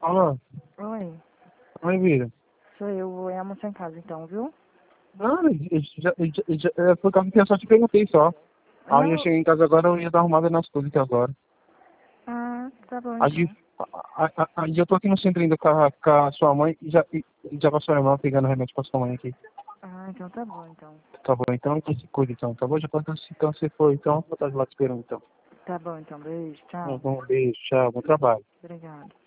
Alô? Oi, Oi, vida. sou eu, vou almoçar em casa então, viu? Ah, foi o que eu só te perguntei só. Aí eu Não, cheguei em casa agora, eu ia dar arrumada nas coisas aqui agora. tá bom Aí, então. aí eu tô aqui no centro ainda com a sua mãe e já passou a irmã pegando remédio pra sua mãe aqui. Então tá bom então. Tá bom, então se cuida então, tá bom? Já pode então você foi, então vou estar lá te esperando então. Tá bom então, beijo, Um tchau. bom beijo, tchau, bom trabalho. Obrigada.